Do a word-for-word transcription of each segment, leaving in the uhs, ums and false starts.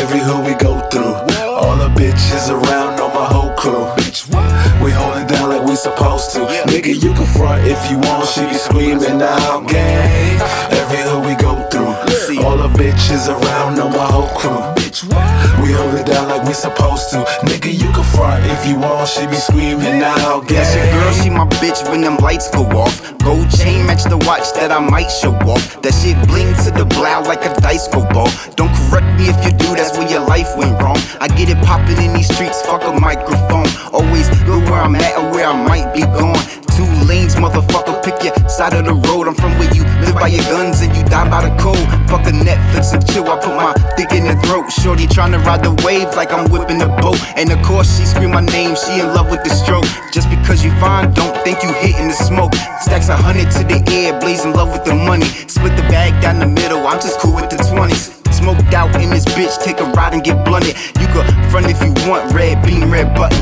Every hood we go through, all the bitches around know my whole crew. We hold it down like we supposed to. Nigga, you can front if you want, she be screaming out gang. Every hood we go through, all the bitches around know my whole crew. We hold it down like we supposed to. Nigga, you can front if you want, she be screaming out gang. That's your girl, she my bitch when them lights go off. Gold chain match the watch that I might show off. That shit bling to the blow like a dice go ball. Don't correct me if you do, that's where your life went wrong. I get it poppin' in these streets, fuck a microphone. Always good where I'm at or where I might be going. Two lanes, motherfucker, pick your side of the road. I'm from where you live by your guns and you die by the cold. Fuck a Netflix and chill, I put my dick in her throat. Shorty tryna ride the wave like I'm whipping the boat. And of course she scream my name, she in love with the stroke. Just because you fine, don't think you hitting the smoke. Stacks a hundred to the air, blaze in love with the money. Split the bag down the middle, I'm just cool with the twenties. Smoked out in this bitch, take a ride and get blunted. You could front if you want, red beam, red button.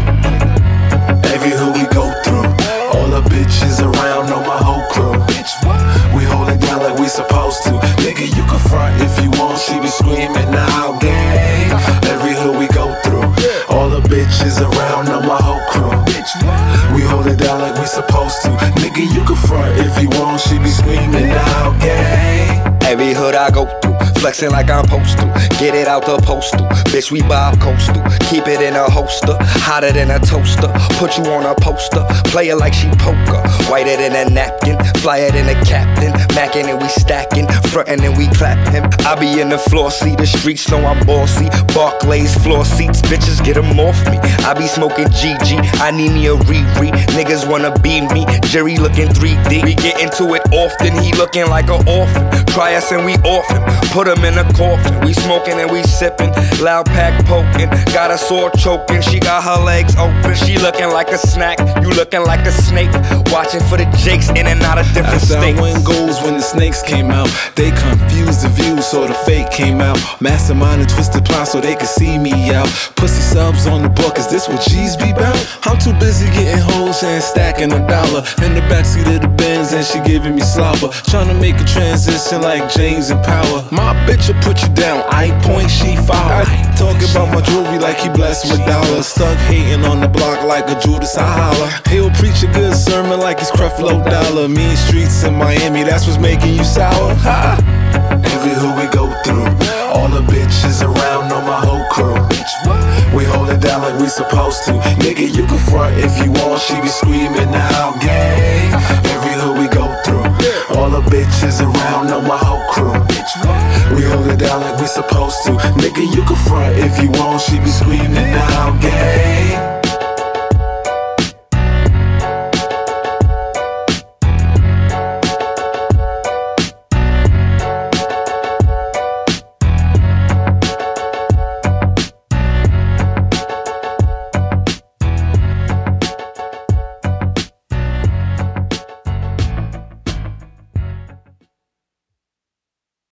Every hood we go through, all the bitches around know my whole crew. We hold it down like we supposed to. Nigga, you can front if you want, she be screaming out gang. Every hood we go through, all the bitches around know my whole crew. We hold it down like we supposed to. Nigga, you can front if you want, she be screaming out gang. Every hood I go through, flexing like I'm supposed to. Get it out the postal, bitch, we Bob Coastal. Keep it in a holster, hotter than a toaster. Put you on a poster, play it like she poker. Whiter than a napkin, flyer than a captain. Mackin' and we stacking, frontin' and we clap him. I be in the floor seat, the streets know I'm bossy. Barclays floor seats, bitches get them off me. I be smoking G G, I need me a Riri. Niggas wanna be me, Jerry looking three D. We get into it often, he looking like an orphan. Try us and we off him, put him in a coffin. We smoking and we sipping, loud pack poking. Got a sore choking, she got her legs open. She looking like a snack, you looking like a snake. Watching for the jakes in and out of different That's states. how when goals when the snakes came out. They confused the view, so the fake came out. Mastermind and twisted plot so they could see me out. Pussy subs on the book, is this what G's be bout? I'm too busy getting hoes and stacking a dollar. In the backseat of the Benz and she giving me slobber. Trying to make a transition like James and Power. My bitch will put you down, I point, she follow. Talking about my jewelry like he blessed with dollars. Stuck hating on the block like a Judas, I holler. He'll preach a good sermon like he's Creflo Dollar. Mean streets in Miami, that's what's making you sour. Ha. Every hood we go through, all the bitches around know my whole crew. We hold it down like we supposed to. Nigga, you can front if you want, she be screaming out gang. Every hood we go through, all the bitches around know my whole crew. We hold it down like we supposed to. Nigga, you can front if you want, she be screaming out gang.